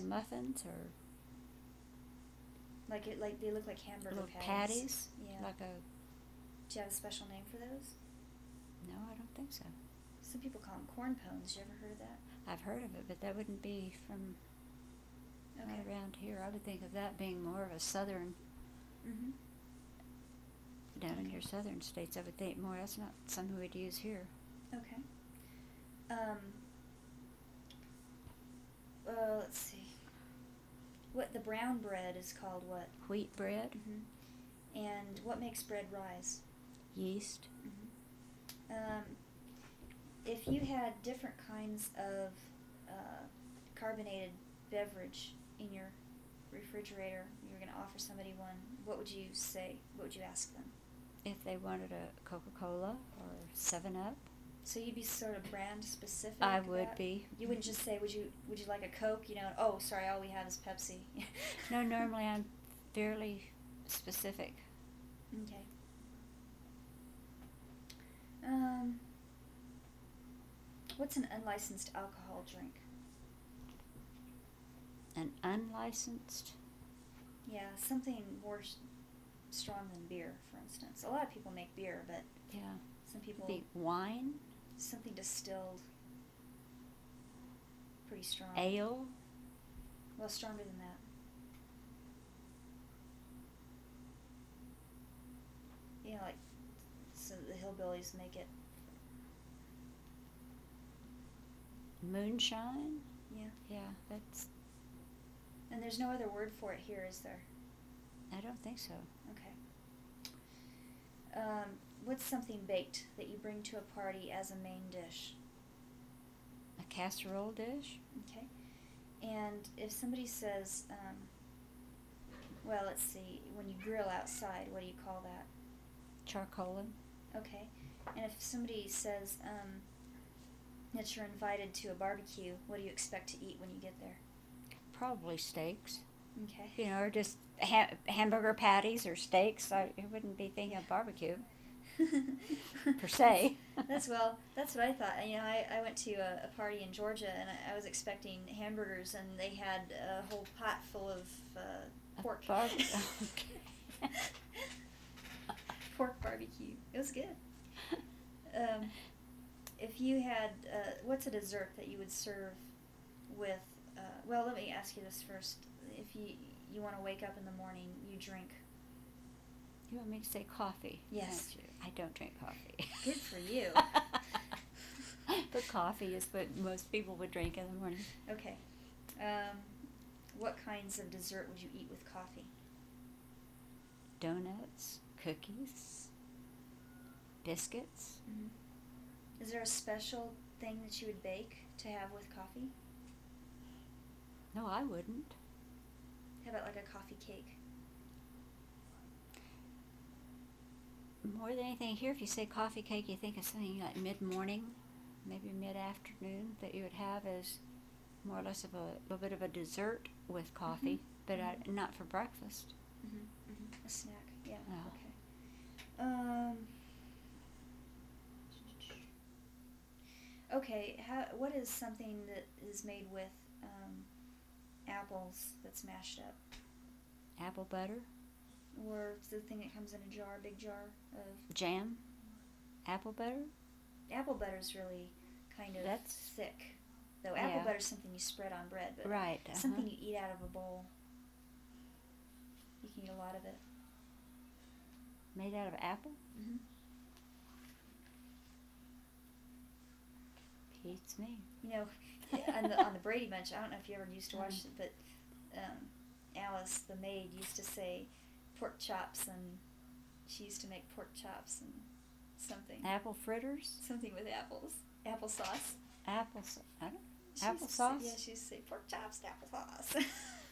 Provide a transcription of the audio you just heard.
Little muffins or Like they look like hamburger little patties. patties. Yeah. Like a. Do you have a special name for those? No, I don't think so. Some people call them corn pones. You ever heard of that? I've heard of it, but that wouldn't be from Okay. right around here. I would think of that being more of a southern, Mm-hmm. down in Okay. your southern states. I would think more. That's not something we'd use here. Okay. Let's see. What the brown bread is called what? Wheat bread, Mm-hmm. And what makes bread rise? yeast. Mm-hmm. If you had different kinds of carbonated beverage in your refrigerator, you were going to offer somebody one, what would you say? What would you ask them? If they wanted a Coca-Cola or 7-Up, So you'd be sort of brand specific? I would about- be. You wouldn't just say, would you like a Coke? You know, oh, sorry, all we have is Pepsi. No, normally I'm fairly specific. Okay. What's an unlicensed alcohol drink? An unlicensed, Yeah, something more strong than beer, for instance. A lot of people make beer, but yeah, some people the wine, something distilled, pretty strong. ale, Well, stronger than that. You know, like so the hillbillies make it. moonshine. Yeah. Yeah, that's. And there's no other word for it here, is there? I don't think so. Okay. What's something baked that you bring to a party as a main dish? A casserole dish. Okay. And if somebody says, well, let's see, when you grill outside, what do you call that? Charcoal. Okay. And if somebody says that you're invited to a barbecue, what do you expect to eat when you get there? Probably steaks. Okay. You know, or just hamburger patties or steaks. I wouldn't be thinking of barbecue per se. That's what I thought. You know, I went to a party in Georgia, and I was expecting hamburgers, and they had a whole pot full of pork. Okay. Pork barbecue. It was good. If you had, what's a dessert that you would serve with? Well, let me ask you this first. If you want to wake up in the morning, you drink. You want me to say coffee? Yes. Don't you? I don't drink coffee. Good for you. But coffee is what most people would drink in the morning. Okay. What kinds of dessert would you eat with coffee? Donuts, cookies, biscuits. Mm-hmm. Is there a special thing that you would bake to have with coffee? No, I wouldn't. How about like a coffee cake? More than anything here, if you say coffee cake, you think of something like mid-morning, maybe mid-afternoon, that you would have as more or less of a little bit of a dessert with coffee, but not for breakfast. Mm-hmm. Mm-hmm. A snack, yeah. No. Okay. Okay. What is something that is made with apples that's mashed up? Apple butter, Or the thing that comes in a jar, big jar of jam, apple butter. apple butter is really kind of That's- thick. Though apple Yeah. butter is something you spread on bread, but Right. something you eat out of a bowl. You can eat a lot of it. Made out of apple. Mm-hmm. Beats me. You know, on the Brady Bunch, I don't know if you ever used to watch it, but Alice, the maid, used to say pork chops, and she used to make pork chops and something. Apple fritters. Something with apples. Applesauce. I don't. She used to say- Applesauce? Yeah, she used to say pork chops and applesauce.